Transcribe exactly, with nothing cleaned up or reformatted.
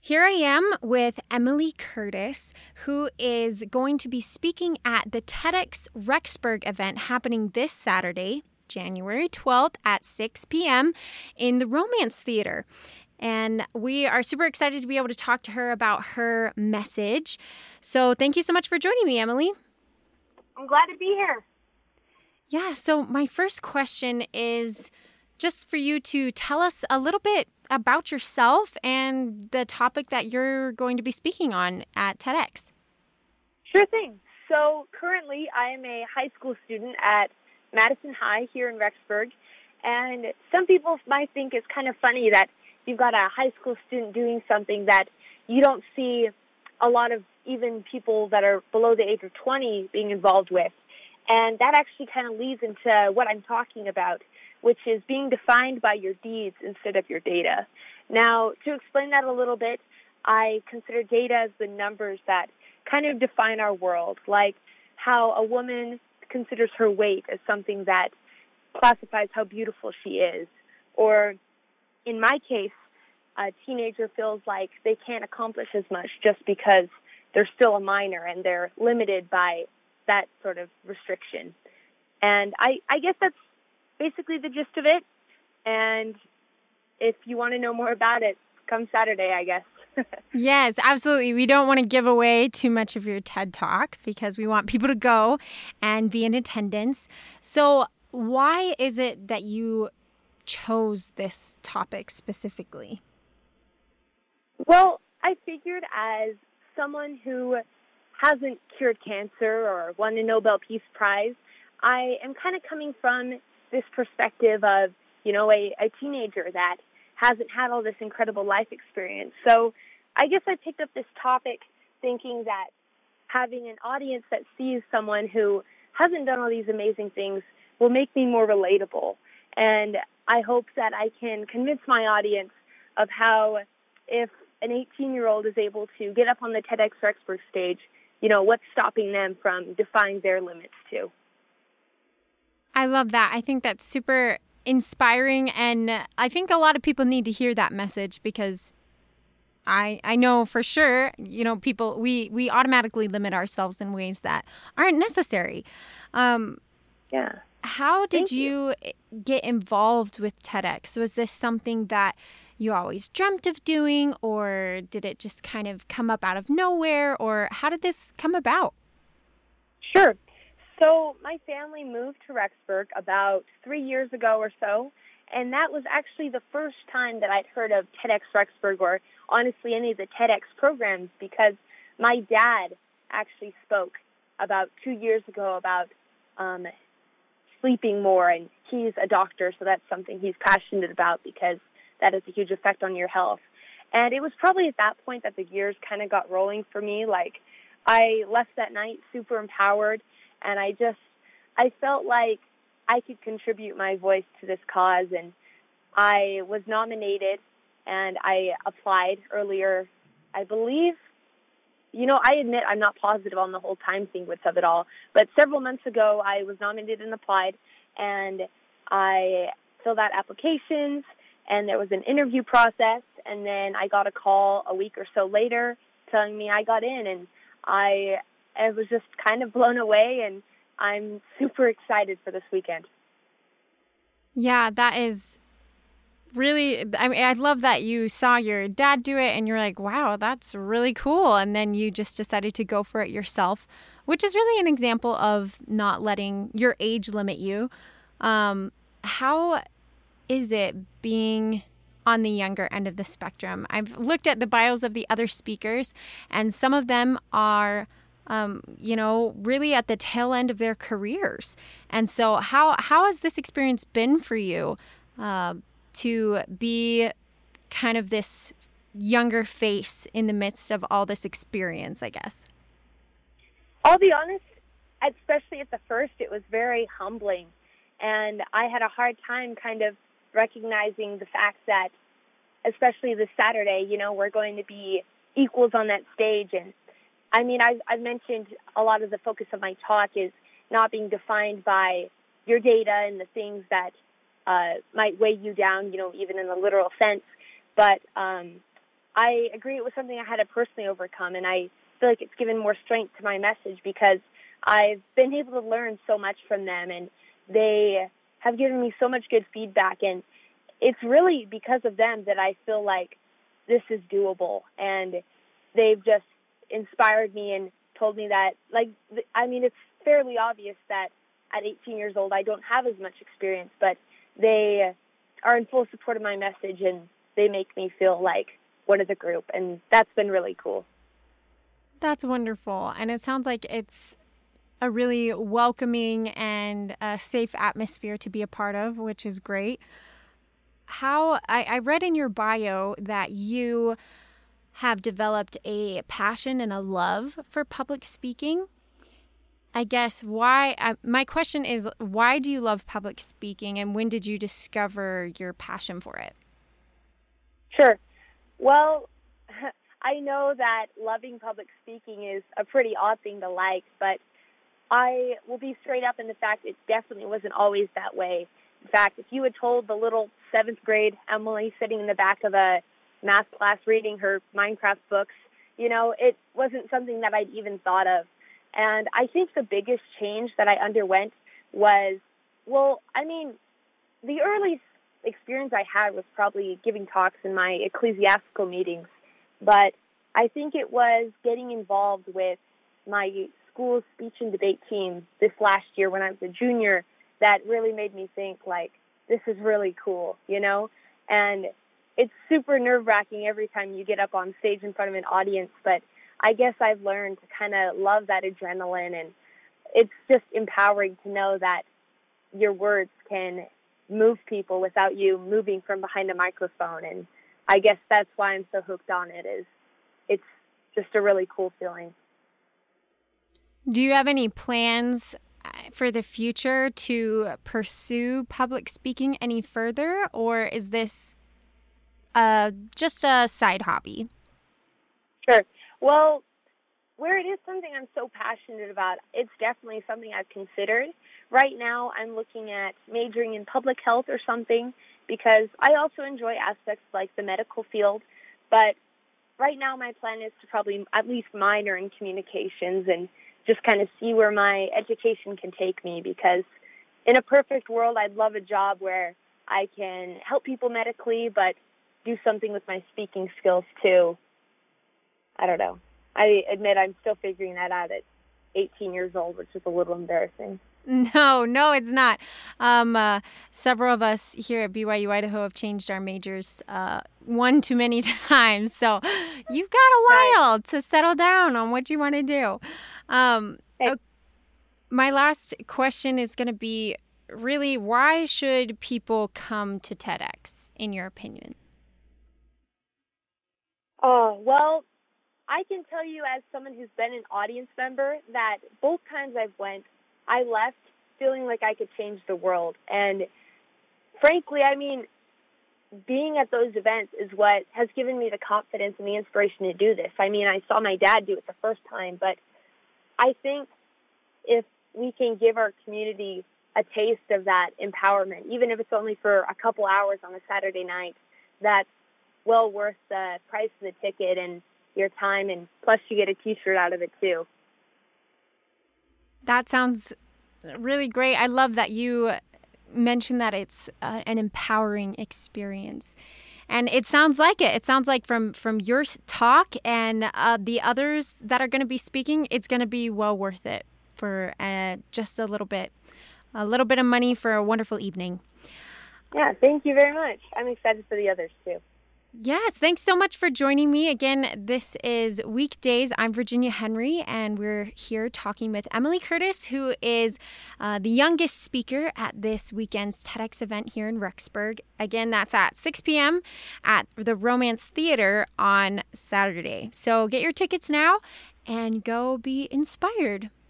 Here I am with Emily Curtis, who is going to be speaking at the TEDx Rexburg event happening this Saturday, January twelfth at six p.m. in the Romance Theater. And we are super excited to be able to talk to her about her message. So thank you so much for joining me, Emily. I'm glad to be here. Yeah, so my first question is just for you to tell us a little bit about yourself and the topic that you're going to be speaking on at TEDx. Sure thing. So currently I am a high school student at Madison High here in Rexburg. And some people might think it's kind of funny that you've got a high school student doing something that you don't see a lot of even people that are below the age of twenty being involved with. And that actually kind of leads into what I'm talking about, which is being defined by your deeds instead of your data. Now, to explain that a little bit, I consider data as the numbers that kind of define our world, like how a woman considers her weight as something that classifies how beautiful she is. Or in my case, a teenager feels like they can't accomplish as much just because they're still a minor and they're limited by that sort of restriction. And I, I guess that's basically the gist of it. And if you want to know more about it, come Saturday, I guess. Yes, absolutely. We don't want to give away too much of your TED Talk because we want people to go and be in attendance. So why is it that you chose this topic specifically? Well, I figured as someone who hasn't cured cancer or won a Nobel Peace Prize, I am kind of coming from this perspective of, you know, a, a teenager that hasn't had all this incredible life experience. So I guess I picked up this topic thinking that having an audience that sees someone who hasn't done all these amazing things will make me more relatable. And I hope that I can convince my audience of how if an eighteen-year-old is able to get up on the TEDx Rexburg stage, you know, what's stopping them from defying their limits too. I love that. I think that's super inspiring, and I think a lot of people need to hear that message because I I know for sure, you know, people, we, we automatically limit ourselves in ways that aren't necessary. Um, yeah. How did Thank you, you get involved with TEDx? Was this something that you always dreamt of doing, or did it just kind of come up out of nowhere, or how did this come about? Sure. So my family moved to Rexburg about three years ago or so, and that was actually the first time that I'd heard of TEDx Rexburg or honestly any of the TEDx programs, because my dad actually spoke about two years ago about um, sleeping more, and he's a doctor, so that's something he's passionate about because that has a huge effect on your health. And it was probably at that point that the gears kind of got rolling for me. Like, I left that night super empowered, and I just, I felt like I could contribute my voice to this cause, and I was nominated, and I applied earlier, I believe. You know, I admit I'm not positive on the whole time sequence of it all, but several months ago I was nominated and applied, and I filled out applications, and there was an interview process, and then I got a call a week or so later telling me I got in, and I, I was just kind of blown away, and I'm super excited for this weekend. Yeah, that is really, I mean, I love that you saw your dad do it and you're like, wow, that's really cool. And then you just decided to go for it yourself, which is really an example of not letting your age limit you. Um, how is it being on the younger end of the spectrum? I've looked at the bios of the other speakers, and some of them are, um, you know, really at the tail end of their careers. And so how how has this experience been for you uh, to be kind of this younger face in the midst of all this experience, I guess? I'll be honest, especially at the first, it was very humbling. And I had a hard time kind of recognizing the fact that, especially this Saturday, you know, we're going to be equals on that stage. And I mean, I've, I've mentioned a lot of the focus of my talk is not being defined by your data and the things that uh, might weigh you down, you know, even in the literal sense. But um, I agree it was something I had to personally overcome, and I feel like it's given more strength to my message because I've been able to learn so much from them, and they have given me so much good feedback, and it's really because of them that I feel like this is doable, and they've just inspired me and told me that, like, I mean, it's fairly obvious that at eighteen years old I don't have as much experience, but they are in full support of my message, and they make me feel like one of the group, and that's been really cool. That's wonderful, and it sounds like it's a really welcoming and a safe atmosphere to be a part of, which is great. How I, I read in your bio that you have developed a passion and a love for public speaking. I guess why, uh, my question is, why do you love public speaking, and when did you discover your passion for it? Sure. Well, I know that loving public speaking is a pretty odd thing to like, but I will be straight up in the fact it definitely wasn't always that way. In fact, if you had told the little seventh grade Emily sitting in the back of a math class reading her Minecraft books, you know, it wasn't something that I'd even thought of. And I think the biggest change that I underwent was, well, I mean, the early experience I had was probably giving talks in my ecclesiastical meetings, but I think it was getting involved with my school's speech and debate team this last year when I was a junior that really made me think, like, this is really cool, you know? And it's super nerve-wracking every time you get up on stage in front of an audience, but I guess I've learned to kind of love that adrenaline, and it's just empowering to know that your words can move people without you moving from behind a microphone, and I guess that's why I'm so hooked on it, is it's just a really cool feeling. Do you have any plans for the future to pursue public speaking any further, or is this uh, just a side hobby? Sure. Well, where it is something I'm so passionate about, it's definitely something I've considered. Right now, I'm looking at majoring in public health or something because I also enjoy aspects like the medical field. But right now, my plan is to probably at least minor in communications and just kind of see where my education can take me, because in a perfect world, I'd love a job where I can help people medically, but do something with my speaking skills too. I don't know. I admit I'm still figuring that out at eighteen years old, which is a little embarrassing. No, no, it's not. Um, uh, several of us here at B Y U Idaho have changed our majors uh, one too many times. So you've got a while right. to settle down on what you want to do. Um, okay. My last question is going to be, really, why should people come to TEDx, in your opinion? Oh, well, I can tell you as someone who's been an audience member that both times I've went, I left feeling like I could change the world. And frankly, I mean, being at those events is what has given me the confidence and the inspiration to do this. I mean, I saw my dad do it the first time, but I think if we can give our community a taste of that empowerment, even if it's only for a couple hours on a Saturday night, that's well worth the price of the ticket and your time, and plus you get a T-shirt out of it too. That sounds really great. I love that you mentioned that it's uh, an empowering experience. And it sounds like it. It sounds like from, from your talk and uh, the others that are going to be speaking, it's going to be well worth it for uh, just a little bit, a little bit of money for a wonderful evening. Yeah, thank you very much. I'm excited for the others too. Yes, thanks so much for joining me. Again, this is Weekdays. I'm Virginia Henry, and we're here talking with Emily Curtis, who is uh, the youngest speaker at this weekend's TEDx event here in Rexburg. Again, that's at six p.m. at the Romance Theater on Saturday. So get your tickets now and go be inspired.